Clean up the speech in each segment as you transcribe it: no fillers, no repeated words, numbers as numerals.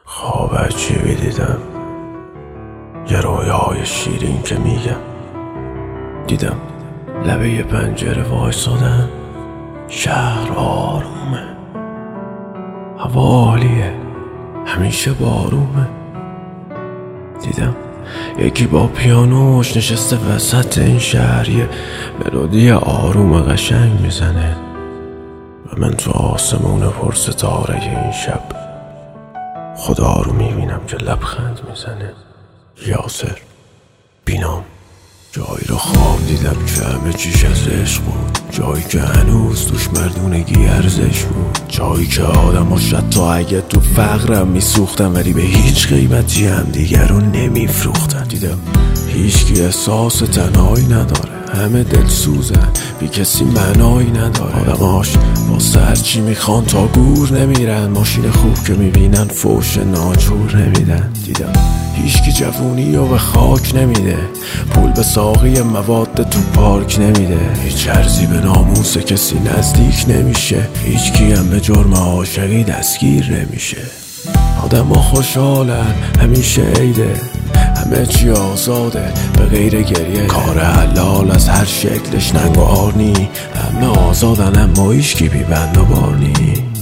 خواب عجیبی دیدم، یه رویای شیرین که میگم. دیدم لبه یه پنجره وایسادن، شهر آرومه، هوا عالیه، همیشه بارومه. دیدم یکی با پیانوش نشسته وسط این شهر، یه ملودی آروم قشنگ میزنه و من تو آسمون پر ستاره این شب خدا رو میبینم که لبخند میزنه. یاسر بینام جایی رو خواب دیدم که همه چیش از عشق بود، جایی که هنوز توش مردونگی ارزش بود، جایی که آدم ها حتی اگه تو فقرم میسوختن ولی به هیچ قیمتی هم دیگر رو نمیفروختن. دیدم هیچکی احساس تنهایی نداره، همه دل سوزن، بی کسی معنایی نداره. آدماش واسه هرچی میخوان تا گور نمیرن، ماشین خوب که میبینن فوش ناجور نمیدن. دیدم هیچکی جوونی رو به خاک نمیده، پول به ساقی مواد تو پارک نمیده، هیچ ارزی به ناموس کسی نزدیک نمیشه، هیچکی هم به جرم عاشقی دستگیر نمیشه. آدم ها خوشحالن، همیشه عیده، همه چی آزاده به غیر گریه، کار حلال از هر شکلش ننگار نی، همه آزادن اما هیچکی بی بند و بار نی.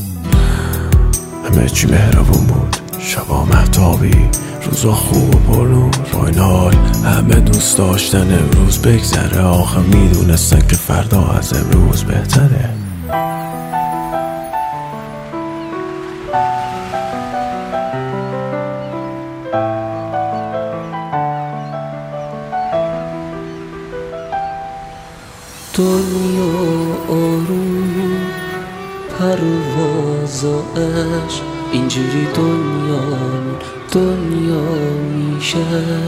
همه چی مهربون بود، شبا مهتابی، روزا خوب و پرنور، با این حال همه دوست داشتن امروز بگذره، آخه میدونستن که فردا از امروز بهتره. دنیا آروم پرواز و عشق، اینجوری دنیا میشه.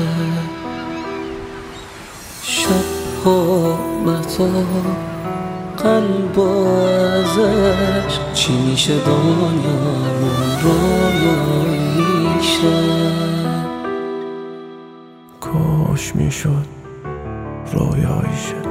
شبها مهتاب قلب و ازش، چی میشه دنیامون رویاییشه. کاش میشد رویاییشه.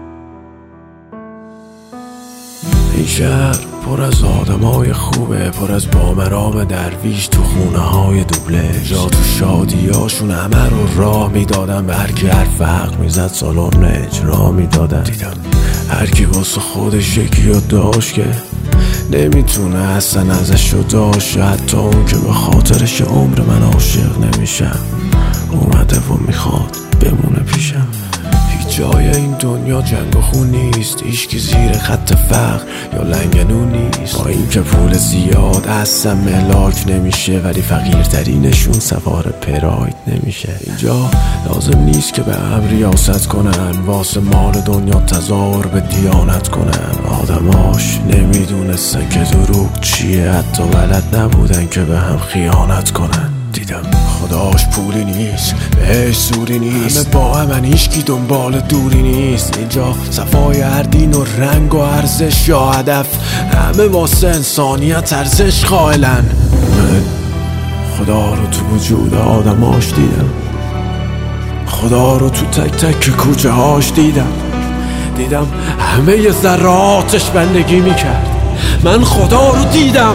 این شهر پر از آدمای خوبه، پر از بامرام درویش تو خونه های دوبله، جا تو شادیاشون همه رو راه میدادن، به هر کی حرف حق میزد سالن اجرا میدادن. دیدم هر کی واسه خودش یکی رو داشت که نمیتونه اصلا ازش رو داشت، حتی اون که به خاطرش عمر من عاشق نمیشم اومده و میخواد بمونه پیشم. جای این دنیا جنگ و خون نیست، هیچکی زیر خط فقر یا لنگنون نیست، با این که پول زیاد اصلا ملاک نمیشه ولی فقیرترینشون سوار پراید نمیشه. اینجا لازم نیست که به هم ریاست کنن، واسه مال دنیا تظاهر به دیانت کنن. آدماش نمیدونستن که دروغ چیه، حتی بلد نبودن که به هم خیانت کنن. دیدم خداش پولی نیست، بهش سوری نیست، همه با همن، هیچکی دنبال دوری نیست. اینجا صفای هر دین و رنگ و ارزش یا هدف، همه واسه انسانیت ارزش قائلن. من خدا رو تو وجود آدماش دیدم، خدا رو تو تک تک کوچه هاش دیدم. دیدم همه ذراتش بندگی میکرد. من خدا رو دیدم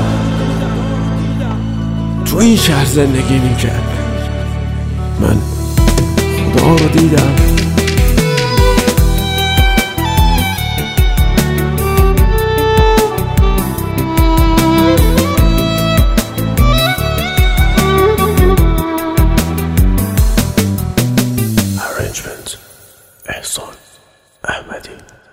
تو این شهر زندگی میکرد. من خدا رو دیدم. Arrangement احسان احمدی.